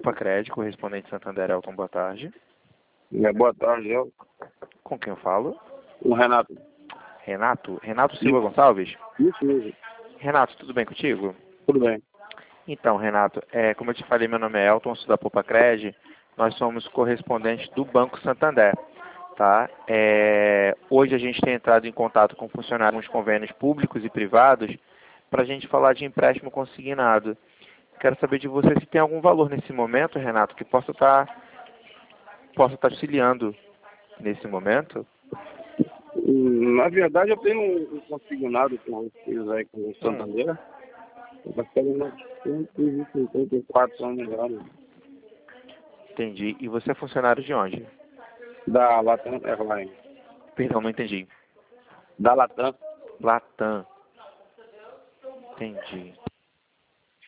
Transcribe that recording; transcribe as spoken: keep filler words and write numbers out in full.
Popacred, correspondente Santander, Elton, boa tarde. É, boa tarde, eu. Com quem eu falo? O Renato. Renato? Renato Silva Gonçalves? Isso mesmo. Renato, tudo bem contigo? Tudo bem. Então, Renato, é, como eu te falei, meu nome é Elton, sou da Popacred, nós somos correspondentes do Banco Santander, tá? É, hoje a gente tem entrado em contato com funcionários de convênios públicos e privados para a gente falar de empréstimo consignado. Quero saber de você se tem algum valor nesse momento, Renato, que possa estar possa estar auxiliando nesse momento. Hum, Na verdade, eu tenho um um consignado com vocês aí, com o Santander. Hum, Eu tenho umas cento e cinquenta e quatro anos agora. entendi. E você é funcionário de onde? Da Latam Airlines. Perdão, não entendi. Da Latam. Latam. Entendi.